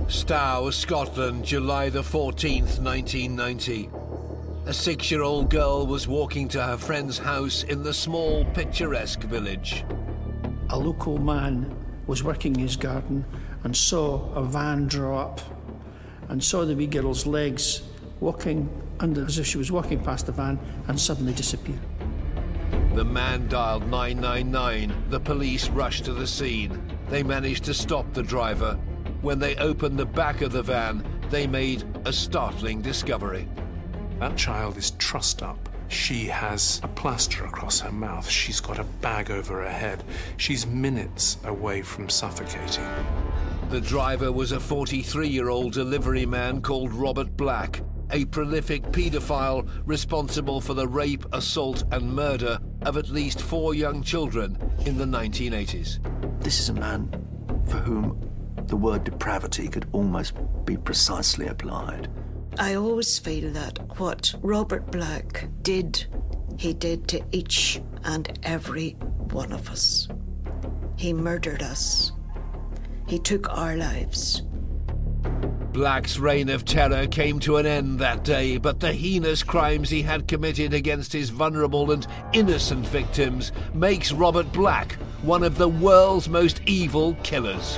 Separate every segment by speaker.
Speaker 1: Stow, Scotland, July the 14th, 1990. A 6-year-old girl was walking to her friend's house in the small, picturesque village.
Speaker 2: A local man was working his garden and saw a van draw up and saw the wee girl's legs walking under as if she was walking past the van and suddenly disappear.
Speaker 1: The man dialed 999. The police rushed to the scene. They managed to stop the driver. When they opened the back of the van, they made a startling discovery.
Speaker 3: That child is trussed up. She has a plaster across her mouth. She's got a bag over her head. She's minutes away from suffocating.
Speaker 1: The driver was a 43-year-old delivery man called Robert Black, a prolific paedophile responsible for the rape, assault and murder of at least 4 young children in the 1980s.
Speaker 4: This is a man for whom the word depravity could almost be precisely applied.
Speaker 5: I always feel that what Robert Black did, he did to each and every one of us. He murdered us. He took our lives.
Speaker 1: Black's reign of terror came to an end that day, but the heinous crimes he had committed against his vulnerable and innocent victims makes Robert Black one of the world's most evil killers.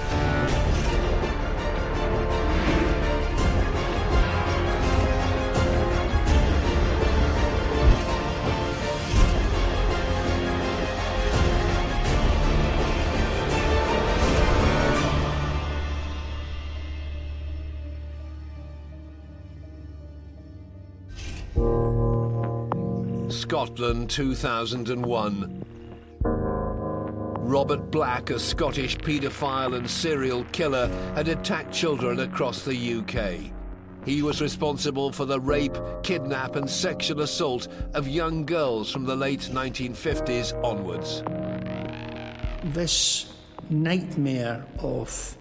Speaker 1: Scotland, 2001. Robert Black, a Scottish paedophile and serial killer, had attacked children across the UK. He was responsible for the rape, kidnap and sexual assault of young girls from the late 1950s onwards.
Speaker 2: This nightmare of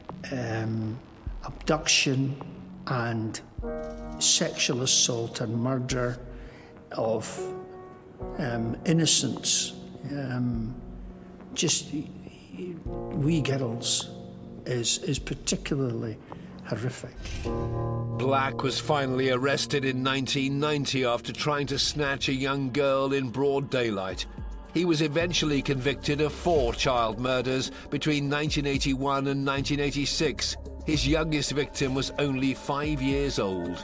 Speaker 2: abduction and sexual assault and murder of innocents, just wee girls, is particularly horrific.
Speaker 1: Black was finally arrested in 1990 after trying to snatch a young girl in broad daylight. He was eventually convicted of 4 child murders between 1981 and 1986. His youngest victim was only 5 years old.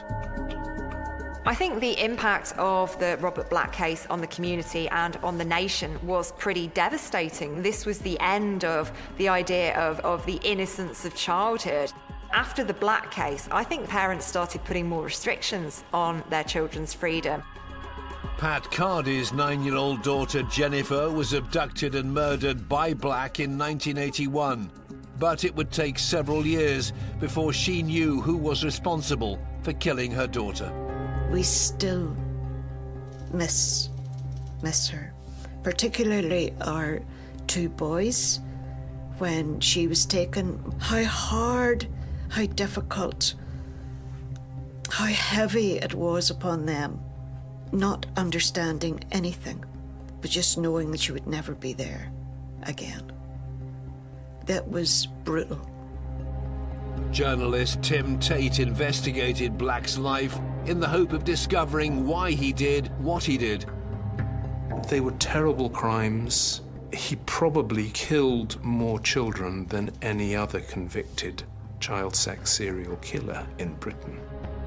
Speaker 6: I think the impact of the Robert Black case on the community and on the nation was pretty devastating. This was the end of the idea of the innocence of childhood. After the Black case, I think parents started putting more restrictions on their children's freedom.
Speaker 1: Pat Cardy's 9-year-old daughter Jennifer was abducted and murdered by Black in 1981. But it would take several years before she knew who was responsible for killing her daughter.
Speaker 5: We still miss her, particularly our 2 boys. When she was taken, how hard, how difficult, how heavy it was upon them, not understanding anything, but just knowing that she would never be there again. That was brutal.
Speaker 1: Journalist Tim Tate investigated Black's life in the hope of discovering why he did what he did.
Speaker 3: They were terrible crimes. He probably killed more children than any other convicted child sex serial killer in Britain.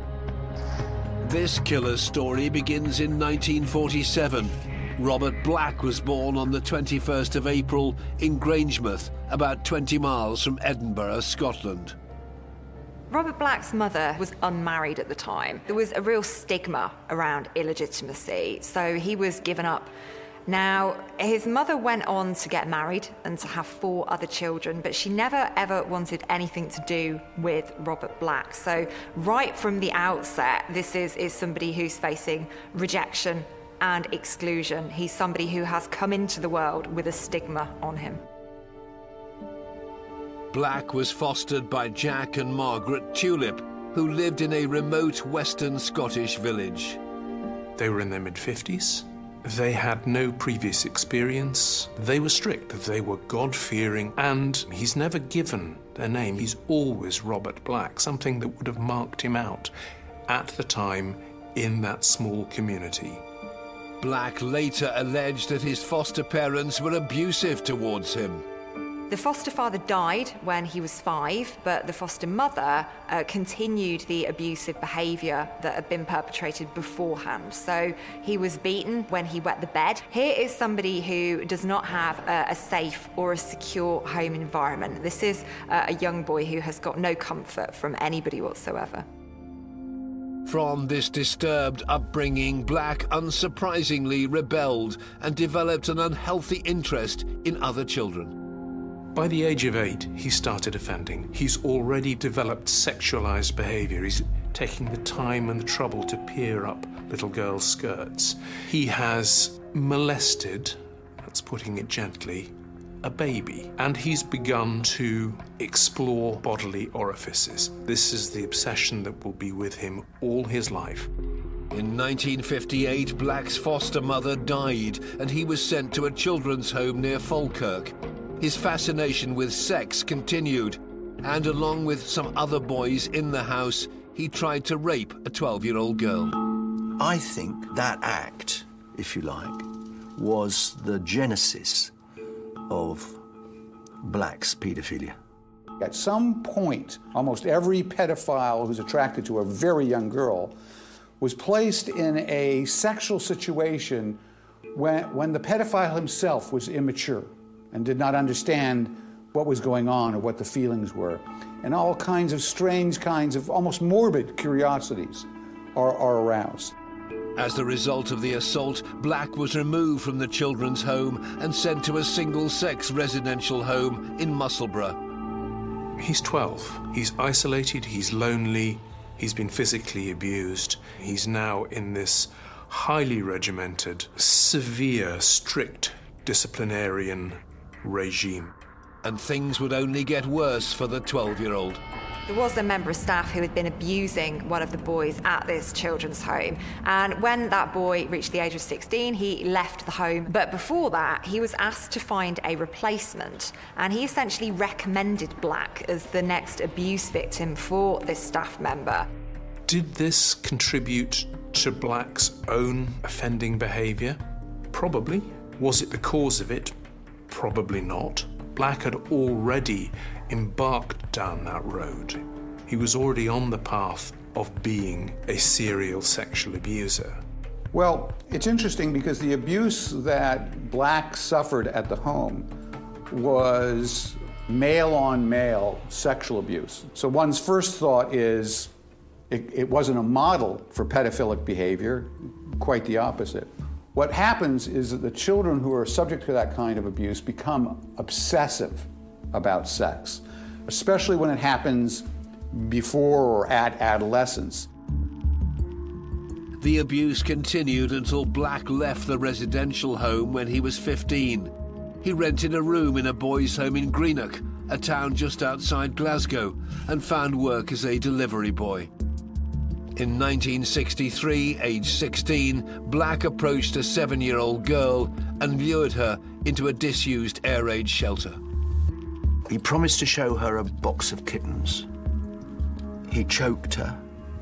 Speaker 1: This killer's story begins in 1947. Robert Black was born on the 21st of April in Grangemouth, about 20 miles from Edinburgh, Scotland.
Speaker 6: Robert Black's mother was unmarried at the time. There was a real stigma around illegitimacy, so he was given up. Now, his mother went on to get married and to have 4 other children, but she never ever wanted anything to do with Robert Black. So right from the outset, this is somebody who's facing rejection and exclusion. He's somebody who has come into the world with a stigma on him.
Speaker 1: Black was fostered by Jack and Margaret Tulip, who lived in a remote western Scottish village.
Speaker 3: They were in their mid-50s. They had no previous experience. They were strict. They were God-fearing, and he's never given their name. He's always Robert Black, something that would have marked him out at the time in that small community.
Speaker 1: Black later alleged that his foster parents were abusive towards him.
Speaker 6: The foster father died when he was 5, but the foster mother continued the abusive behaviour that had been perpetrated beforehand. So he was beaten when he wet the bed. Here is somebody who does not have a safe or a secure home environment. This is a young boy who has got no comfort from anybody whatsoever.
Speaker 1: From this disturbed upbringing, Black unsurprisingly rebelled and developed an unhealthy interest in other children.
Speaker 3: By the age of 8, he started offending. He's already developed sexualized behavior. He's taking the time and the trouble to peer up little girls' skirts. He has molested, that's putting it gently, a baby. And he's begun to explore bodily orifices. This is the obsession that will be with him all his life.
Speaker 1: In 1958, Black's foster mother died and he was sent to a children's home near Falkirk. His fascination with sex continued, and along with some other boys in the house, he tried to rape a 12-year-old girl.
Speaker 4: I think that act, if you like, was the genesis of Black's paedophilia.
Speaker 7: At some point, almost every pedophile who's attracted to a very young girl was placed in a sexual situation when the pedophile himself was immature and did not understand what was going on or what the feelings were. And all kinds of strange kinds of almost morbid curiosities are aroused.
Speaker 1: As the result of the assault, Black was removed from the children's home and sent to a single-sex residential home in Musselburgh.
Speaker 3: He's 12. He's isolated, he's lonely, he's been physically abused. He's now in this highly regimented, severe, strict disciplinarian regime.
Speaker 1: And things would only get worse for the 12-year-old.
Speaker 6: There was a member of staff who had been abusing one of the boys at this children's home. And when that boy reached the age of 16, he left the home. But before that, he was asked to find a replacement. And he essentially recommended Black as the next abuse victim for this staff member.
Speaker 3: Did this contribute to Black's own offending behaviour? Probably. Was it the cause of it? Probably not. Black had already embarked down that road. He was already on the path of being a serial sexual abuser.
Speaker 7: Well, it's interesting because the abuse that Black suffered at the home was male-on-male sexual abuse. So one's first thought is it wasn't a model for pedophilic behavior, quite the opposite. What happens is that the children who are subject to that kind of abuse become obsessive about sex, especially when it happens before or at adolescence.
Speaker 1: The abuse continued until Black left the residential home when he was 15. He rented a room in a boys' home in Greenock, a town just outside Glasgow, and found work as a delivery boy. In 1963, aged 16, Black approached a 7-year-old girl and lured her into a disused air raid shelter.
Speaker 4: He promised to show her a box of kittens. He choked her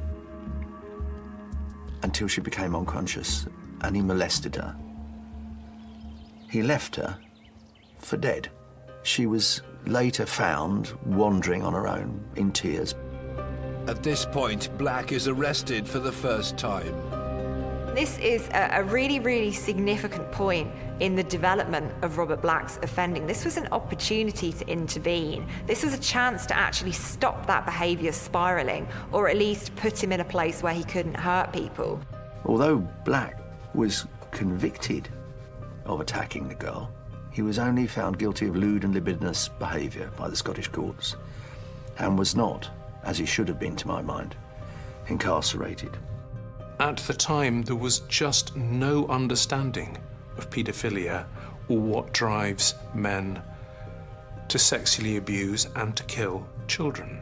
Speaker 4: until she became unconscious, and he molested her. He left her for dead. She was later found wandering on her own in tears.
Speaker 1: At this point, Black is arrested for the first time.
Speaker 6: This is a really, really significant point in the development of Robert Black's offending. This was an opportunity to intervene. This was a chance to actually stop that behaviour spiralling, or at least put him in a place where he couldn't hurt people.
Speaker 4: Although Black was convicted of attacking the girl, he was only found guilty of lewd and libidinous behaviour by the Scottish courts, and was not, as he should have been to my mind, incarcerated.
Speaker 3: At the time, there was just no understanding of paedophilia or what drives men to sexually abuse and to kill children.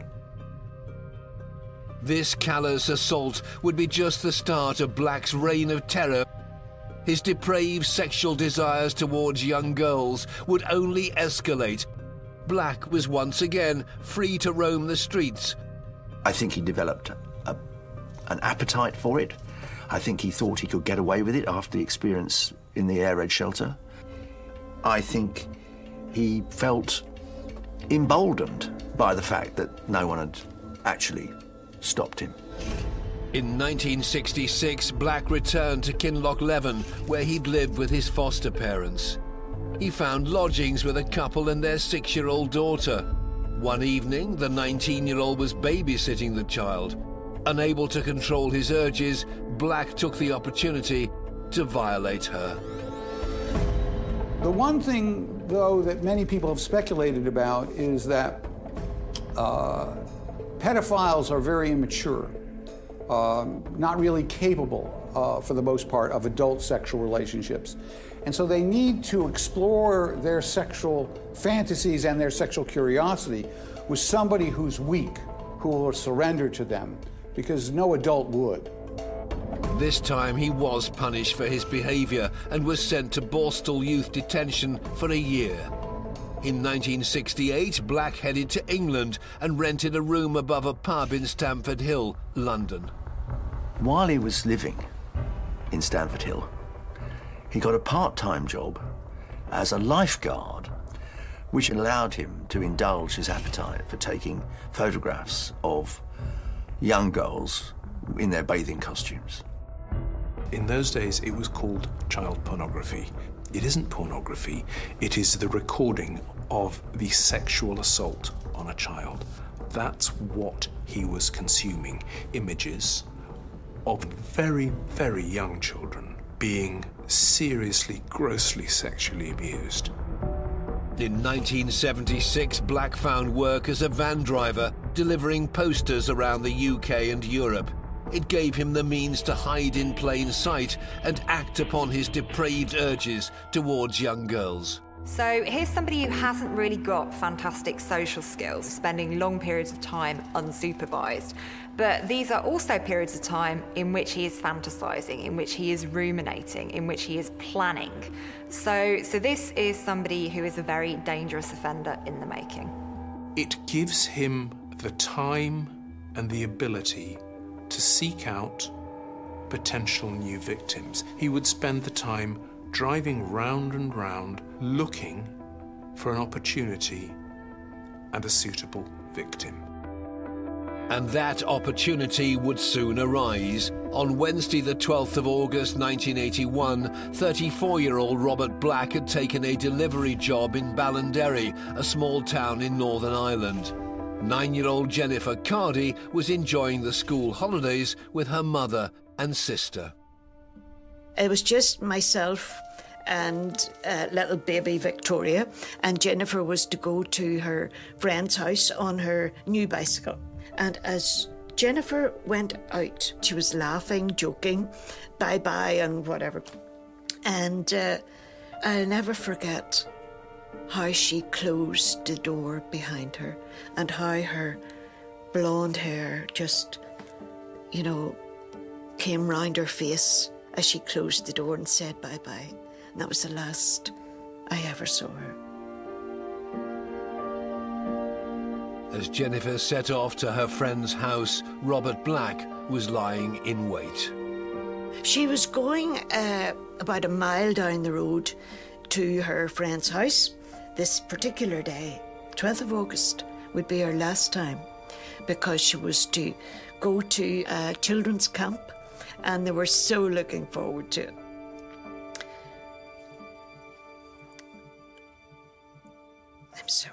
Speaker 1: This callous assault would be just the start of Black's reign of terror. His depraved sexual desires towards young girls would only escalate. Black was once again free to roam the streets.
Speaker 4: I think he developed an appetite for it. I think he thought he could get away with it after the experience in the air raid shelter. I think he felt emboldened by the fact that no one had actually stopped him.
Speaker 1: In 1966, Black returned to Kinlochleven, where he'd lived with his foster parents. He found lodgings with a couple and their 6-year-old daughter. One evening, the 19-year-old was babysitting the child. Unable to control his urges, Black took the opportunity to violate her.
Speaker 7: The one thing, though, that many people have speculated about is that pedophiles are very immature, not really capable, for the most part, of adult sexual relationships. And so they need to explore their sexual fantasies and their sexual curiosity with somebody who's weak, who will surrender to them, because no adult would.
Speaker 1: This time he was punished for his behaviour and was sent to Borstal Youth Detention for a year. In 1968, Black headed to England and rented a room above a pub in Stamford Hill, London.
Speaker 4: While he was living in Stamford Hill, he got a part-time job as a lifeguard, which allowed him to indulge his appetite for taking photographs of young girls in their bathing costumes.
Speaker 3: In those days, it was called child pornography. It isn't pornography, it is the recording of the sexual assault on a child. That's what he was consuming, images of very, very young children being seriously, grossly sexually abused.
Speaker 1: In 1976, Black found work as a van driver, delivering posters around the UK and Europe. It gave him the means to hide in plain sight and act upon his depraved urges towards young girls.
Speaker 6: So here's somebody who hasn't really got fantastic social skills, spending long periods of time unsupervised. But these are also periods of time in which he is fantasizing, in which he is ruminating, in which he is planning. So this is somebody who is a very dangerous offender in the making.
Speaker 3: It gives him the time and the ability to seek out potential new victims. He would spend the time driving round and round, looking for an opportunity and a suitable victim.
Speaker 1: And that opportunity would soon arise. On Wednesday, the 12th of August 1981, 34-year-old Robert Black had taken a delivery job in Ballinderry, a small town in Northern Ireland. 9-year-old Jennifer Cardy was enjoying the school holidays with her mother and sister.
Speaker 5: It was just myself and little baby Victoria, and Jennifer was to go to her friend's house on her new bicycle. And as Jennifer went out, she was laughing, joking, bye-bye and whatever. And I'll never forget how she closed the door behind her and how her blonde hair just, came round her face as she closed the door and said bye-bye. And that was the last I ever saw her.
Speaker 1: As Jennifer set off to her friend's house, Robert Black was lying in wait.
Speaker 5: She was going about a mile down the road to her friend's house. This particular day, 12th of August, would be her last time, because she was to go to a children's camp, and they were so looking forward to it. I'm sorry.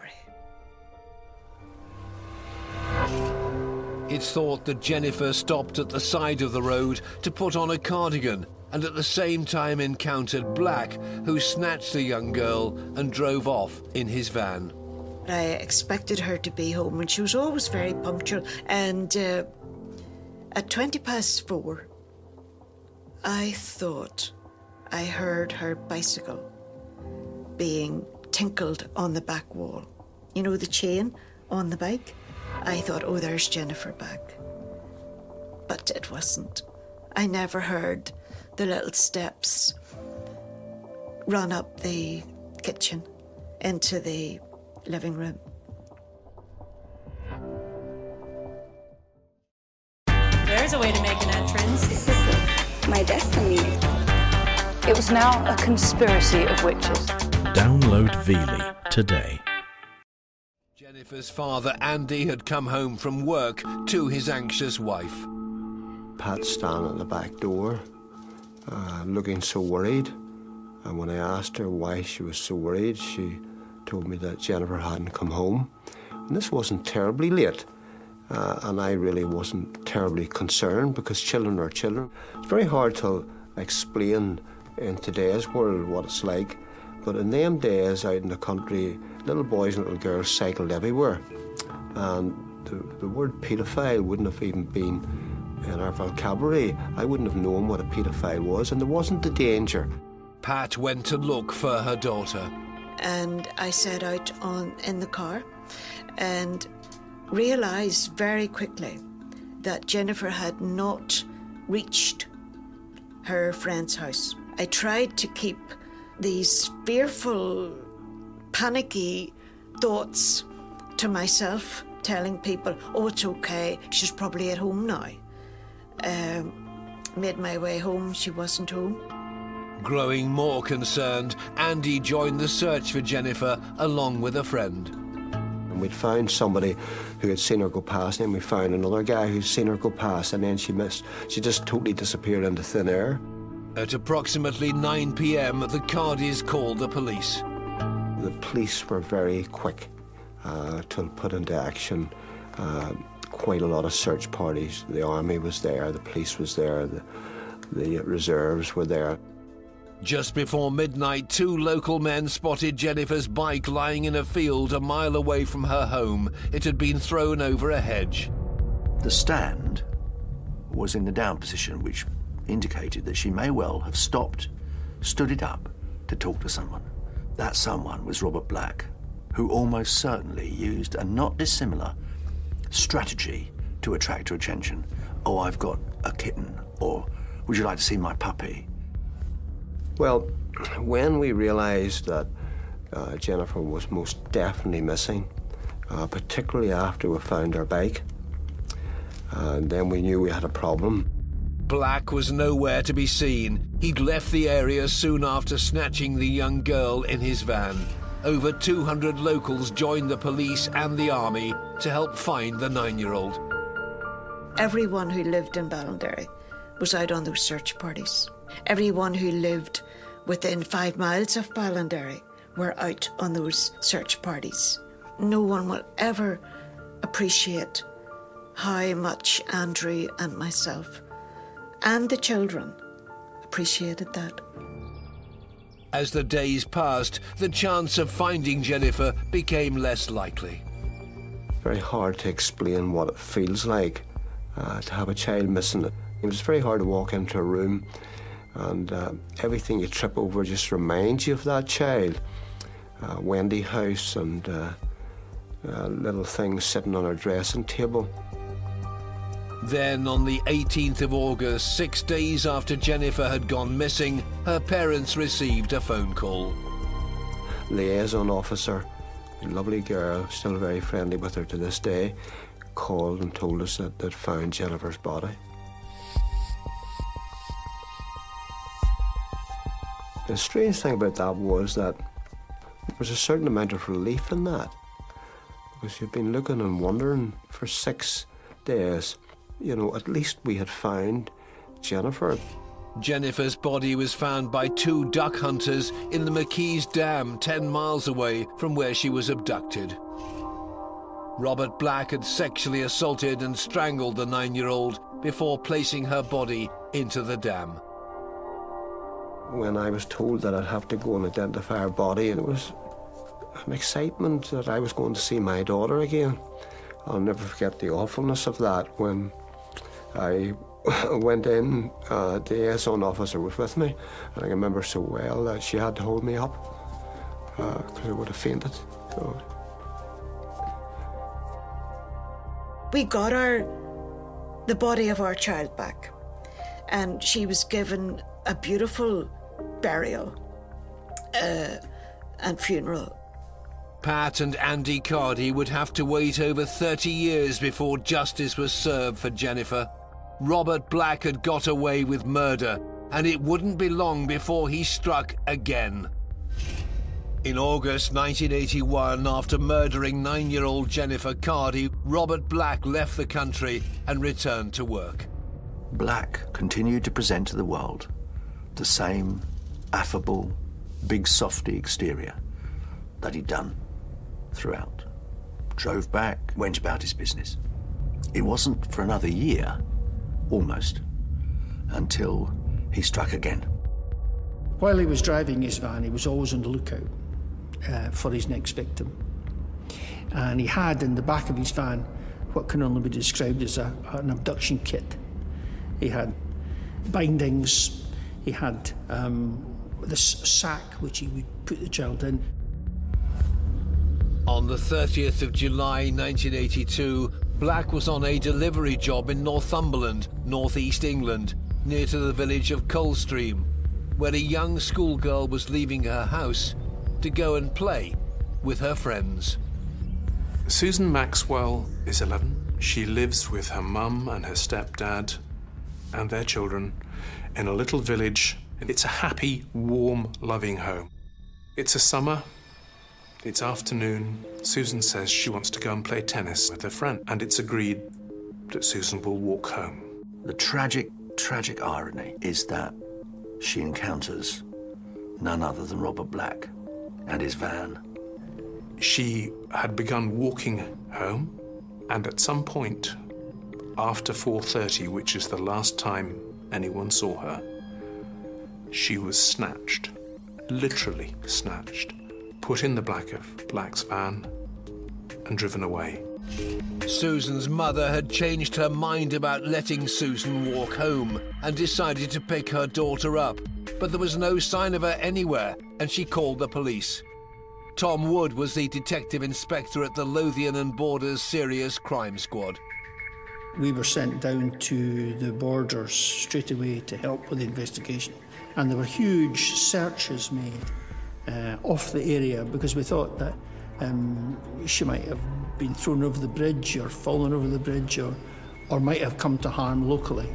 Speaker 1: It's thought that Jennifer stopped at the side of the road to put on a cardigan and at the same time encountered Black, who snatched the young girl and drove off in his van.
Speaker 5: I expected her to be home, and she was always very punctual. And at 4:20, I thought I heard her bicycle being tinkled on the back wall. You know, the chain on the bike? I thought, oh, there's Jennifer back. But it wasn't. I never heard the little steps run up the kitchen into the living room.
Speaker 8: There's a way to make an entrance.
Speaker 9: This is my destiny.
Speaker 10: It was now a conspiracy of witches.
Speaker 11: Download Veely today.
Speaker 1: Jennifer's father, Andy, had come home from work to his anxious wife.
Speaker 12: Pat standing at the back door, looking so worried. And when I asked her why she was so worried, she told me that Jennifer hadn't come home. And this wasn't terribly late. And I really wasn't terribly concerned because children are children. It's very hard to explain in today's world what it's like. But in them days out in the country, little boys and little girls cycled everywhere. And the word paedophile wouldn't have even been in our vocabulary. I wouldn't have known what a paedophile was, and there wasn't the danger.
Speaker 1: Pat went to look for her daughter.
Speaker 5: And I set out in the car and realised very quickly that Jennifer had not reached her friend's house. I tried to keep these fearful, panicky thoughts to myself, telling people, oh, it's okay, she's probably at home now. Made my way home, she wasn't home.
Speaker 1: Growing more concerned, Andy joined the search for Jennifer along with a friend.
Speaker 12: And we'd found somebody who had seen her go past, and we found another guy who'd seen her go past, and then she just totally disappeared into thin air.
Speaker 1: At approximately 9 p.m, the Cardis called the police.
Speaker 12: The police were very quick to put into action quite a lot of search parties. The army was there, the police was there, the reserves were there.
Speaker 1: Just before midnight, 2 local men spotted Jennifer's bike lying in a field a mile away from her home. It had been thrown over a hedge.
Speaker 4: The stand was in the down position, which indicated that she may well have stopped, stood it up to talk to someone. That someone was Robert Black, who almost certainly used a not dissimilar strategy to attract her attention. Oh, I've got a kitten, or would you like to see my puppy?
Speaker 12: Well, when we realised that Jennifer was most definitely missing, particularly after we found her bike, then we knew we had a problem.
Speaker 1: Black was nowhere to be seen. He'd left the area soon after snatching the young girl in his van. Over 200 locals joined the police and the army to help find the 9-year-old.
Speaker 5: Everyone who lived in Ballinderry was out on those search parties. Everyone who lived within 5 miles of Ballinderry were out on those search parties. No one will ever appreciate how much Andrew and myself and the children appreciated that.
Speaker 1: As the days passed, the chance of finding Jennifer became less likely.
Speaker 12: Very hard to explain what it feels like to have a child missing. It was very hard to walk into a room and everything you trip over just reminds you of that child. Wendy House and little things sitting on her dressing table.
Speaker 1: Then, on the 18th of August, 6 days after Jennifer had gone missing, her parents received a phone call.
Speaker 12: Liaison officer, a lovely girl, still very friendly with her to this day, called and told us that they'd found Jennifer's body. The strange thing about that was that there was a certain amount of relief in that, because you'd been looking and wondering for 6 days. You know, at least we had found Jennifer.
Speaker 1: Jennifer's body was found by 2 duck hunters in the McKees Dam, 10 miles away from where she was abducted. Robert Black had sexually assaulted and strangled the 9-year-old before placing her body into the dam.
Speaker 12: When I was told that I'd have to go and identify her body, it was an excitement that I was going to see my daughter again. I'll never forget the awfulness of that when I went in. The liaison officer was with me, and I remember so well that she had to hold me up because I would have fainted. So.
Speaker 5: We got the body of our child back, and she was given a beautiful burial and funeral.
Speaker 1: Pat and Andy Cardy would have to wait over 30 years before justice was served for Jennifer. Robert Black had got away with murder, and it wouldn't be long before he struck again. In August 1981, after murdering 9-year-old Jennifer Cardy, Robert Black left the country and returned to work.
Speaker 4: Black continued to present to the world the same affable, big softy exterior that he'd done throughout. Drove back, went about his business. It wasn't for another year, almost, until he struck again.
Speaker 2: While he was driving his van, he was always on the lookout for his next victim. And he had in the back of his van what can only be described as an abduction kit. He had bindings, he had this sack which he would put the child in.
Speaker 1: On the 30th of July 1982, Black was on a delivery job in Northumberland, northeast England, near to the village of Coldstream, where a young schoolgirl was leaving her house to go and play with her friends.
Speaker 3: Susan Maxwell is 11. She lives with her mum and her stepdad and their children in a little village. It's a happy, warm, loving home. It's a summer. It's afternoon. Susan says she wants to go and play tennis with her friend, and it's agreed that Susan will walk home.
Speaker 4: The tragic irony is that she encounters none other than Robert Black and his van.
Speaker 3: She had begun walking home, and at some point after 4:30, which is the last time anyone saw her, she was snatched, literally snatched, put in the back of Black's van and driven away.
Speaker 1: Susan's mother had changed her mind about letting Susan walk home and decided to pick her daughter up, but there was no sign of her anywhere, and she called the police. Tom Wood was the detective inspector at the Lothian and Borders Serious Crime Squad.
Speaker 2: We were sent down to the borders straight away to help with the investigation, and there were huge searches made off the area because we thought that she might have been thrown over the bridge or fallen over the bridge or might have come to harm locally.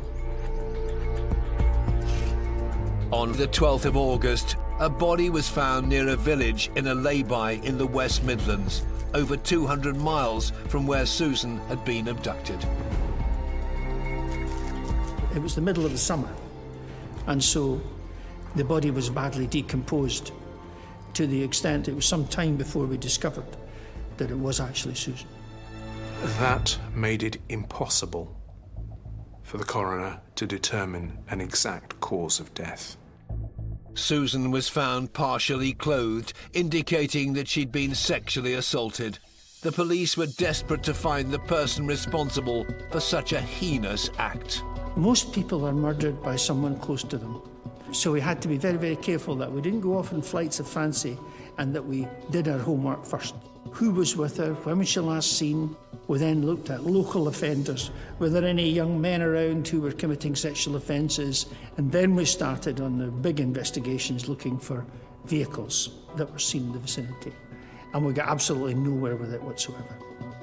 Speaker 1: On the 12th of August, a body was found near a village in a lay-by in the West Midlands, over 200 miles from where Susan had been abducted.
Speaker 2: It was the middle of the summer, and so the body was badly decomposed to the extent it was some time before we discovered that it was actually Susan.
Speaker 3: That made it impossible for the coroner to determine an exact cause of death.
Speaker 1: Susan was found partially clothed, indicating that she'd been sexually assaulted. The police were desperate to find the person responsible for such a heinous act.
Speaker 2: Most people are murdered by someone close to them. So we had to be very, very careful that we didn't go off in flights of fancy and that we did our homework first. Who was with her? When was she last seen? We then looked at local offenders. Were there any young men around who were committing sexual offences? And then we started on the big investigations looking for vehicles that were seen in the vicinity. And we got absolutely nowhere with it whatsoever.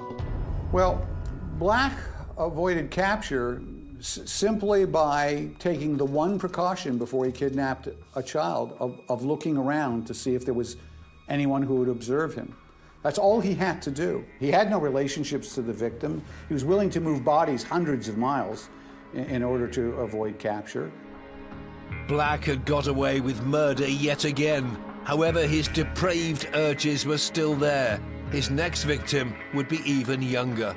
Speaker 7: Well, Black avoided capture simply by taking the one precaution before he kidnapped a child of looking around to see if there was anyone who would observe him. That's all he had to do. He had no relationships to the victim. He was willing to move bodies hundreds of miles in order to avoid capture.
Speaker 1: Black had got away with murder yet again. However, his depraved urges were still there. His next victim would be even younger.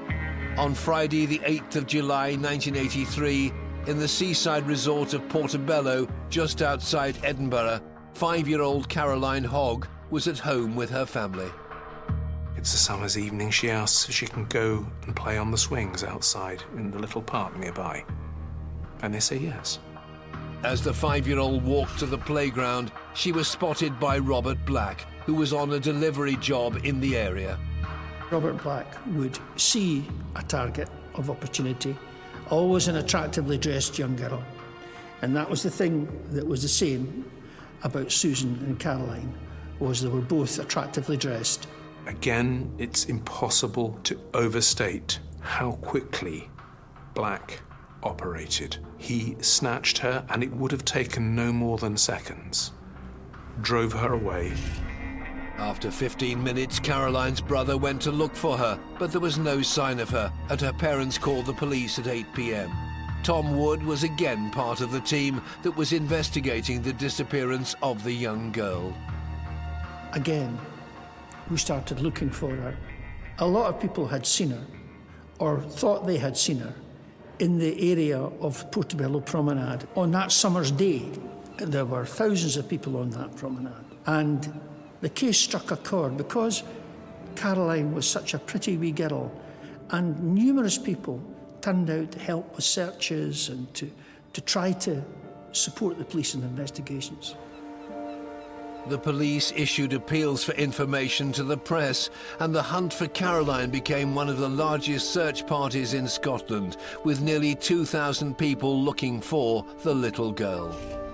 Speaker 1: On Friday, the 8th of July 1983, in the seaside resort of Portobello, just outside Edinburgh, 5-year-old Caroline Hogg was at home with her family.
Speaker 3: It's a summer's evening. She asks if she can go and play on the swings outside in the little park nearby. And they say yes.
Speaker 1: As the 5-year-old walked to the playground, she was spotted by Robert Black, who was on a delivery job in the area.
Speaker 2: Robert Black would see a target of opportunity, always an attractively dressed young girl. And that was the thing that was the same about Susan and Caroline was they were both attractively dressed.
Speaker 3: Again, it's impossible to overstate how quickly Black operated. He snatched her, and it would have taken no more than seconds. Drove her away.
Speaker 1: After 15 minutes, Caroline's brother went to look for her, but there was no sign of her, and her parents called the police at 8 p.m. Tom Wood was again part of the team that was investigating the disappearance of the young girl.
Speaker 2: Again, we started looking for her. A lot of people had seen her, or thought they had seen her, in the area of Portobello Promenade. On that summer's day, there were thousands of people on that promenade. And the case struck a chord because Caroline was such a pretty wee girl, and numerous people turned out to help with searches and to try to support the police in investigations.
Speaker 1: The police issued appeals for information to the press, and the hunt for Caroline became one of the largest search parties in Scotland, with nearly 2,000 people looking for the little girl.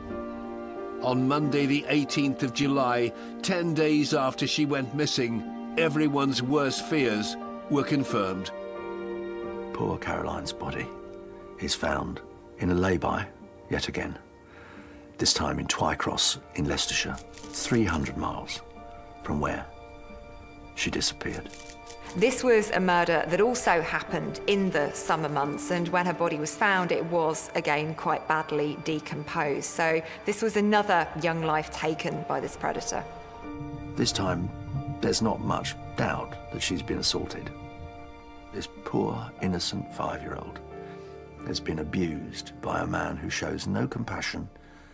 Speaker 1: On Monday, the 18th of July, 10 days after she went missing, everyone's worst fears were confirmed.
Speaker 4: Poor Caroline's body is found in a lay-by, yet again. This time in Twycross in Leicestershire, 300 miles from where she disappeared.
Speaker 6: This was a murder that also happened in the summer months, and when her body was found, it was, again, quite badly decomposed. So this was another young life taken by this predator.
Speaker 4: This time, there's not much doubt that she's been assaulted. This poor, innocent 5-year-old has been abused by a man who shows no compassion,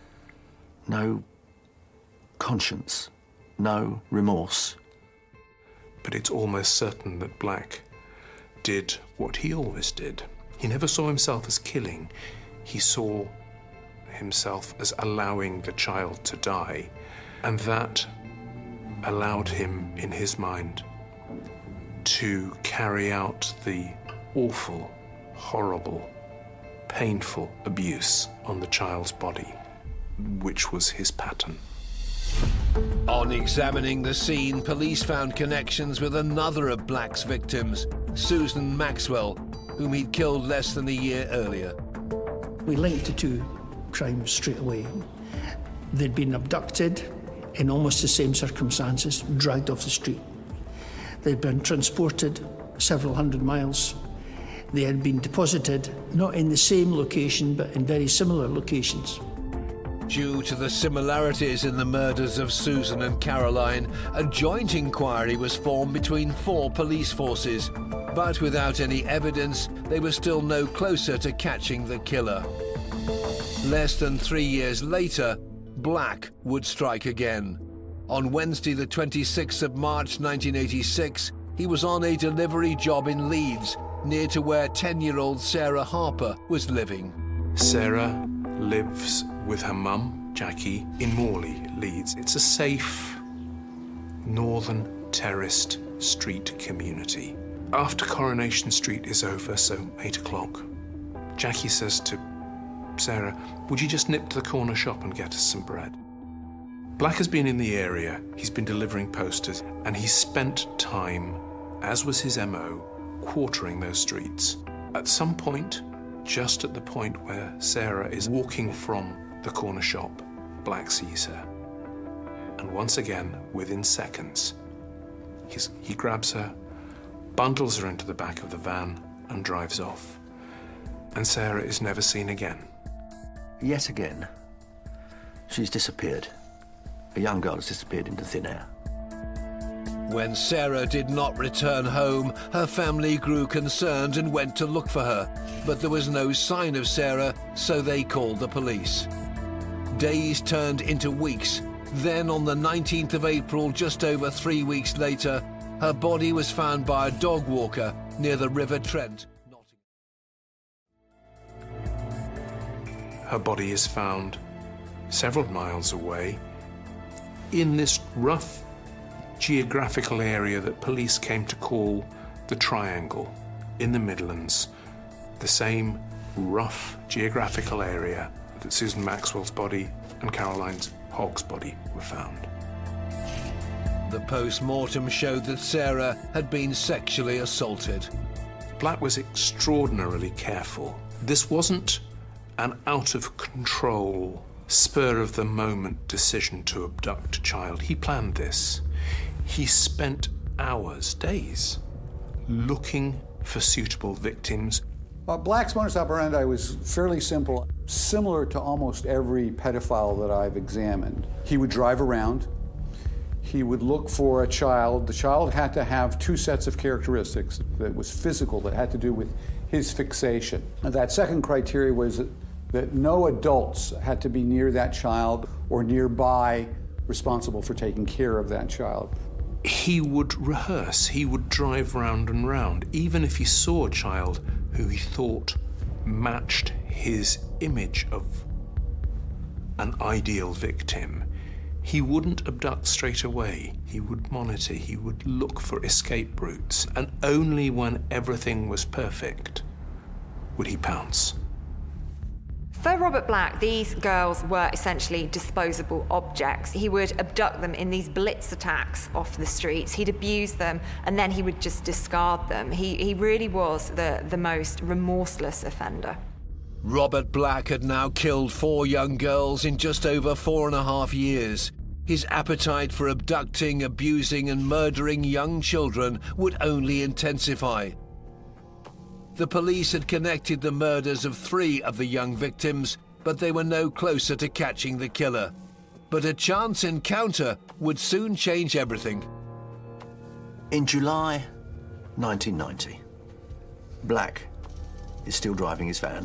Speaker 4: no conscience, no remorse.
Speaker 3: But it's almost certain that Black did what he always did. He never saw himself as killing. He saw himself as allowing the child to die. And that allowed him, in his mind, to carry out the awful, horrible, painful abuse on the child's body, which was his pattern.
Speaker 1: On examining the scene, police found connections with another of Black's victims, Susan Maxwell, whom he'd killed less than a year earlier.
Speaker 2: We linked the two crimes straight away. They'd been abducted in almost the same circumstances, dragged off the street. They'd been transported several hundred miles. They had been deposited not in the same location, but in very similar locations.
Speaker 1: Due to the similarities in the murders of Susan and Caroline, a joint inquiry was formed between 4 police forces. But without any evidence, they were still no closer to catching the killer. Less than 3 years later, Black would strike again. On Wednesday, the 26th of March 1986, he was on a delivery job in Leeds, near to where 10-year-old Sarah Harper was living.
Speaker 3: Sarah lives with her mum, Jackie, in Morley, Leeds. It's a safe, northern terraced street community. After Coronation Street is over, so 8 o'clock, Jackie says to Sarah, "Would you just nip to the corner shop and get us some bread?" Black has been in the area, he's been delivering posters, and he's spent time, as was his MO, quartering those streets. At some point, just at the point where Sarah is walking from the corner shop, Black sees her. And once again, within seconds, he grabs her, bundles her into the back of the van and drives off. And Sarah is never seen again.
Speaker 4: Yet again, she's disappeared. A young girl has disappeared into thin air.
Speaker 1: When Sarah did not return home, her family grew concerned and went to look for her. But there was no sign of Sarah, so they called the police. Days turned into weeks. Then on the 19th of April, just over 3 weeks later, her body was found by a dog walker near the River Trent.
Speaker 3: Her body is found several miles away in this rough geographical area that police came to call the Triangle in the Midlands, the same rough geographical area that Susan Maxwell's body and Caroline's Hogg's body were found.
Speaker 1: The post-mortem showed that Sarah had been sexually assaulted.
Speaker 3: Black was extraordinarily careful. This wasn't an out-of-control, spur-of-the-moment decision to abduct a child. He planned this. He spent hours, days, looking for suitable victims.
Speaker 7: Black's modus operandi was fairly simple, similar to almost every pedophile that I've examined. He would drive around. He would look for a child. The child had to have two sets of characteristics that was physical, that had to do with his fixation. And that second criteria was that no adults had to be near that child or nearby responsible for taking care of that child.
Speaker 3: He would rehearse, he would drive round and round, even if he saw a child who he thought matched his image of an ideal victim. He wouldn't abduct straight away. He would monitor, he would look for escape routes, and only when everything was perfect would he pounce.
Speaker 6: For Robert Black, these girls were essentially disposable objects. He would abduct them in these blitz attacks off the streets. He'd abuse them, and then he would just discard them. He really was the most remorseless offender.
Speaker 1: Robert Black had now killed 4 young girls in just over 4.5 years. His appetite for abducting, abusing, and murdering young children would only intensify. The police had connected the murders of 3 of the young victims, but they were no closer to catching the killer. But a chance encounter would soon change everything.
Speaker 4: In July 1990, Black is still driving his van.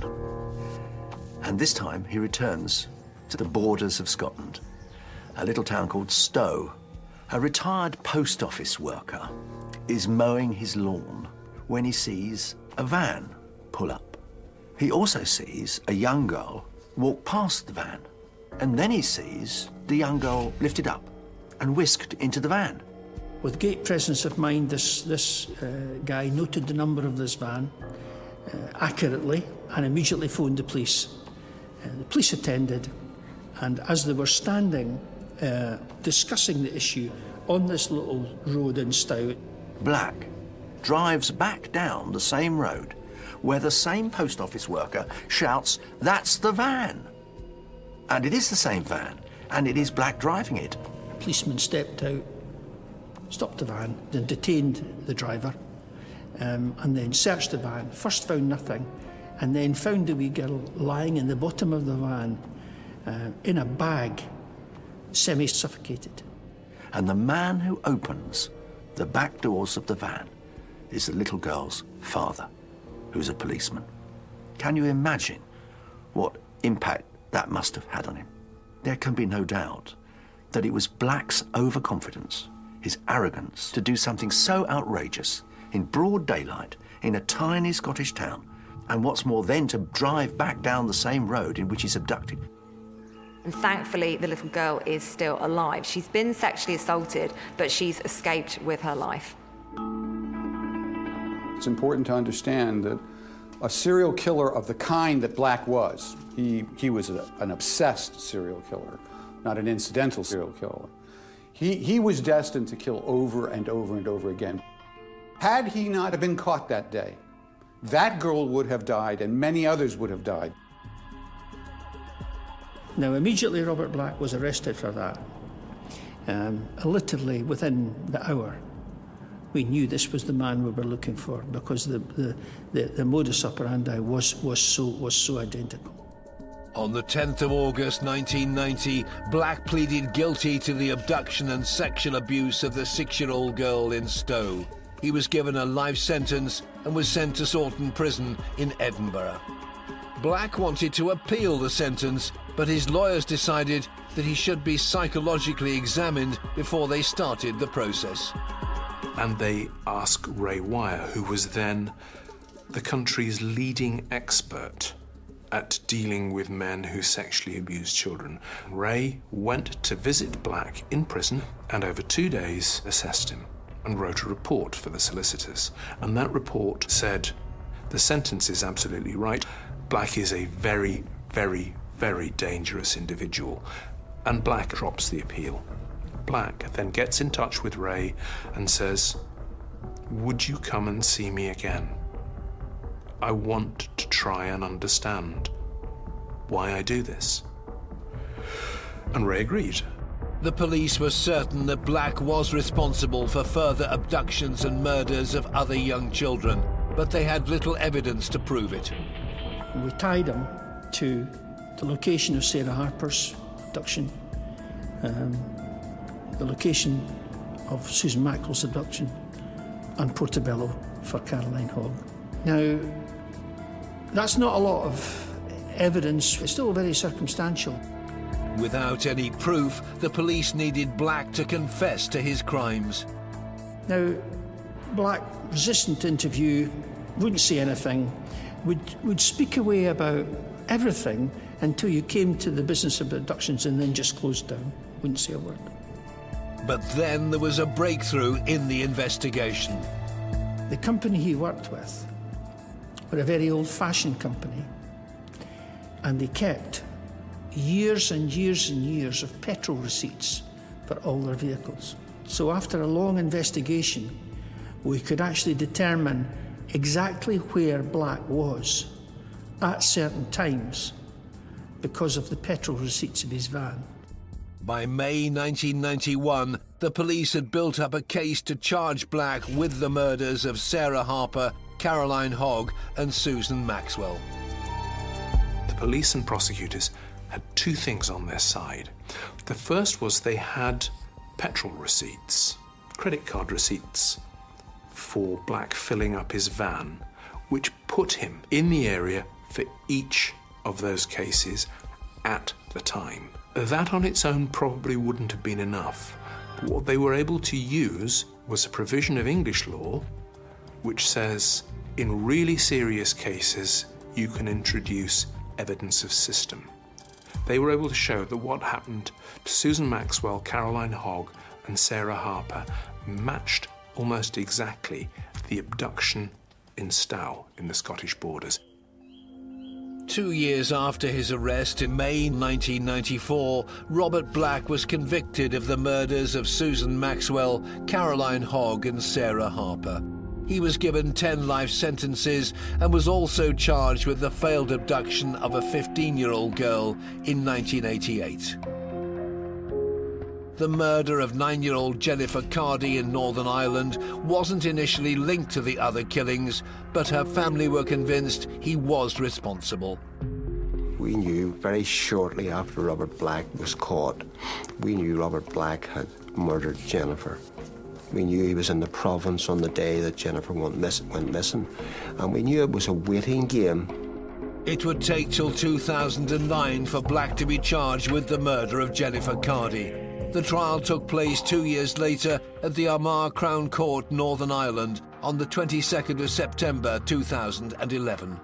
Speaker 4: And this time he returns to the borders of Scotland, a little town called Stow. A retired post office worker is mowing his lawn when he sees a van pull up. He also sees a young girl walk past the van, and then he sees the young girl lifted up and whisked into the van.
Speaker 2: With great presence of mind, this guy noted the number of this van accurately and immediately phoned the police. The police attended, and as they were standing discussing the issue on this little road in Stow,
Speaker 4: Black drives back down the same road where the same post office worker shouts, "That's the van!" And it is the same van, and it is Black driving it.
Speaker 2: A policeman stepped out, stopped the van, then detained the driver, and then searched the van. First found nothing, and then found a wee girl lying in the bottom of the van in a bag, semi-suffocated.
Speaker 4: And the man who opens the back doors of the van is the little girl's father, who's a policeman. Can you imagine what impact that must have had on him? There can be no doubt that it was Black's overconfidence, his arrogance, to do something so outrageous in broad daylight in a tiny Scottish town, and what's more then to drive back down the same road in which he's abducted.
Speaker 6: And thankfully, the little girl is still alive. She's been sexually assaulted, but she's escaped with her life.
Speaker 7: It's important to understand that a serial killer of the kind that Black was, he was an obsessed serial killer, not an incidental serial killer. He was destined to kill over and over and over again. Had he not have been caught that day, that girl would have died and many others would have died.
Speaker 2: Now, immediately Robert Black was arrested for that. Literally within the hour, we knew this was the man we were looking for, because the modus operandi was so identical.
Speaker 1: On the 10th of August 1990, Black pleaded guilty to the abduction and sexual abuse of the 6-year-old girl in Stow. He was given a life sentence and was sent to Sawton Prison in Edinburgh. Black wanted to appeal the sentence, but his lawyers decided that he should be psychologically examined before they started the process.
Speaker 3: And they asked Ray Wire, who was then the country's leading expert at dealing with men who sexually abused children. Ray went to visit Black in prison and over 2 days assessed him and wrote a report for the solicitors. And that report said, the sentence is absolutely right. Black is a very, very, very dangerous individual. and Black drops the appeal. Black then gets in touch with Ray and says, "Would you come and see me again? I want to try and understand why I do this." And Ray agreed.
Speaker 1: The police were certain that Black was responsible for further abductions and murders of other young children, but they had little evidence to prove it.
Speaker 2: We tied him to the location of Sarah Harper's abduction, the location of Susan Maxwell's abduction, and Portobello for Caroline Hogg. Now, that's not a lot of evidence. It's still very circumstantial.
Speaker 1: Without any proof, the police needed Black to confess to his crimes.
Speaker 2: Now, Black, resistant to interview, wouldn't say anything, would speak away about everything until you came to the business of abductions and then just closed down, wouldn't say a word.
Speaker 1: But then there was a breakthrough in the investigation.
Speaker 2: The company he worked with were a very old-fashioned company, and they kept years and years and years of petrol receipts for all their vehicles. So after a long investigation, we could actually determine exactly where Black was at certain times because of the petrol receipts of his van.
Speaker 1: By May 1991, the police had built up a case to charge Black with the murders of Sarah Harper, Caroline Hogg and Susan Maxwell.
Speaker 3: The police and prosecutors had two things on their side. The first was they had petrol receipts, credit card receipts, for Black filling up his van, which put him in the area for each of those cases at the time. That on its own probably wouldn't have been enough. But what they were able to use was a provision of English law which says in really serious cases you can introduce evidence of system. They were able to show that what happened to Susan Maxwell, Caroline Hogg and Sarah Harper matched almost exactly the abduction in Stow in the Scottish borders.
Speaker 1: 2 years after his arrest in May 1994, Robert Black was convicted of the murders of Susan Maxwell, Caroline Hogg and Sarah Harper. He was given 10 life sentences and was also charged with the failed abduction of a 15-year-old girl in 1988. The murder of 9-year-old Jennifer Cardy in Northern Ireland wasn't initially linked to the other killings, but her family were convinced he was responsible.
Speaker 12: We knew very shortly after Robert Black was caught, we knew Robert Black had murdered Jennifer. We knew he was in the province on the day that Jennifer went missing, and we knew it was a waiting game.
Speaker 1: It would take till 2009 for Black to be charged with the murder of Jennifer Cardy. The trial took place 2 years later at the Armagh Crown Court, Northern Ireland, on the 22nd of September 2011.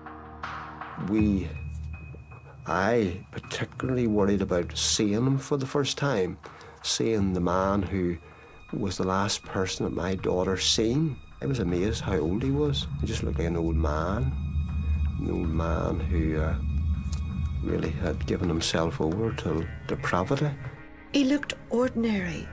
Speaker 12: I particularly worried about seeing him for the first time, seeing the man who was the last person that my daughter seen. I was amazed how old he was. He just looked like an old man who really had given himself over to depravity.
Speaker 5: He looked ordinary.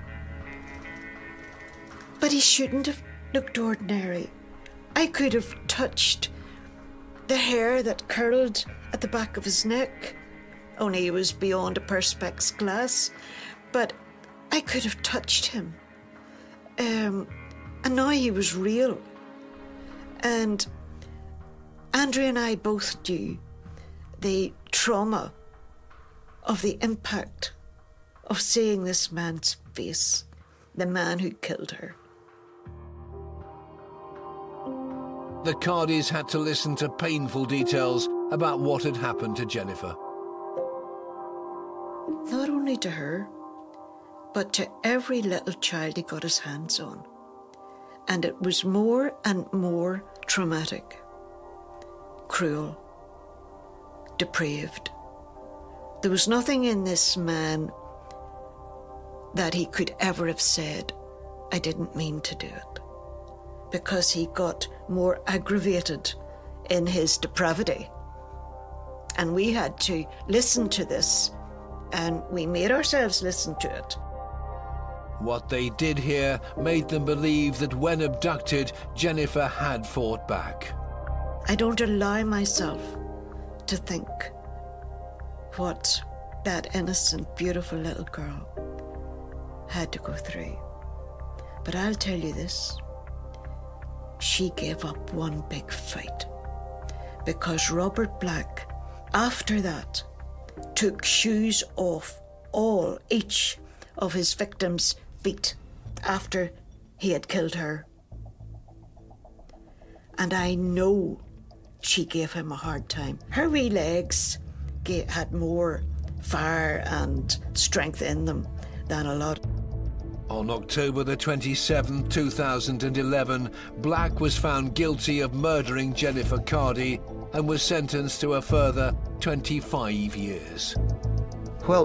Speaker 5: But he shouldn't have looked ordinary. I could have touched the hair that curled at the back of his neck, only he was beyond a Perspex glass, but I could have touched him. And now he was real. And Andrea and I both knew the trauma of the impact of seeing this man's face, the man who killed her.
Speaker 1: The Cardys had to listen to painful details about what had happened to Jennifer.
Speaker 5: Not only to her, but to every little child he got his hands on. And it was more and more traumatic, cruel, depraved. There was nothing in this man that he could ever have said, "I didn't mean to do it," because he got more aggravated in his depravity. And we had to listen to this and we made ourselves listen to it.
Speaker 1: What they did hear made them believe that when abducted, Jennifer had fought back.
Speaker 5: I don't allow myself to think what that innocent, beautiful little girl had to go through. But I'll tell you this, she gave up one big fight, because Robert Black, after that, took shoes off each of his victims' feet after he had killed her. And I know she gave him a hard time. Her wee legs had more fire and strength in them than a lot.
Speaker 1: On October the 27th, 2011, Black was found guilty of murdering Jennifer Cardy and was sentenced to a further 25 years.
Speaker 12: Well,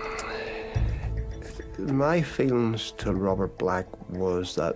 Speaker 12: my feelings to Robert Black was that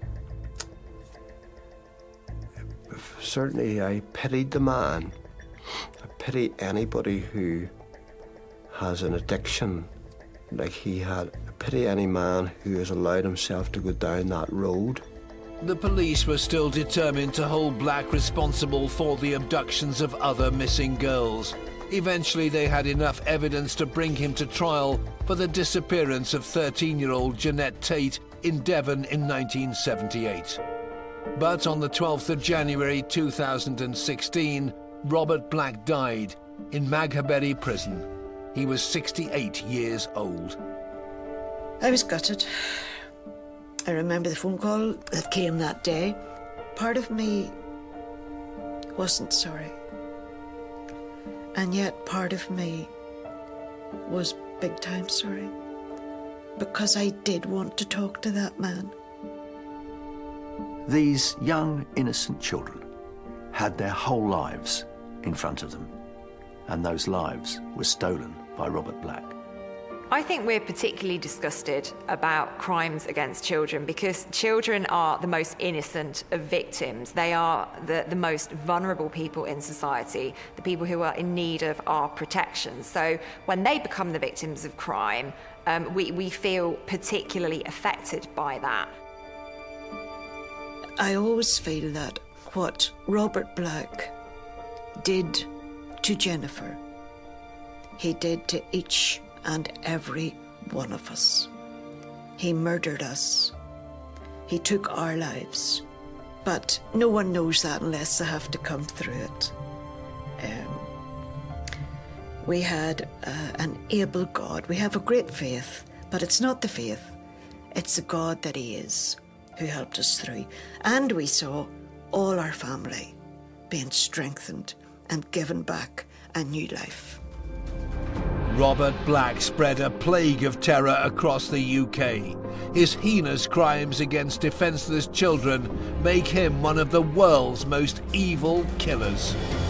Speaker 12: certainly I pitied the man. I pity anybody who has an addiction like he had. I pity any man who has allowed himself to go down that road.
Speaker 1: The police were still determined to hold Black responsible for the abductions of other missing girls. Eventually they had enough evidence to bring him to trial for the disappearance of 13-year-old Jeanette Tate in Devon in 1978. But on the 12th of January 2016, Robert Black died in Maghaberry Prison. He was 68 years old.
Speaker 5: I was gutted. I remember the phone call that came that day. Part of me wasn't sorry. And yet part of me was big time sorry. Because I did want to talk to that man.
Speaker 4: These young, innocent children had their whole lives in front of them. And those lives were stolen by Robert Black.
Speaker 6: I think we're particularly disgusted about crimes against children because children are the most innocent of victims. They are the most vulnerable people in society, the people who are in need of our protection. So when they become the victims of crime, we feel particularly affected by that.
Speaker 5: I always feel that what Robert Black did to Jennifer, he did to each and every one of us. He murdered us. He took our lives. But no one knows that unless they have to come through it. We had an able God. We have a great faith, but it's not the faith. It's the God that he is who helped us through. And we saw all our family being strengthened and given back a new life.
Speaker 1: Robert Black spread a plague of terror across the UK. His heinous crimes against defenceless children make him one of the world's most evil killers.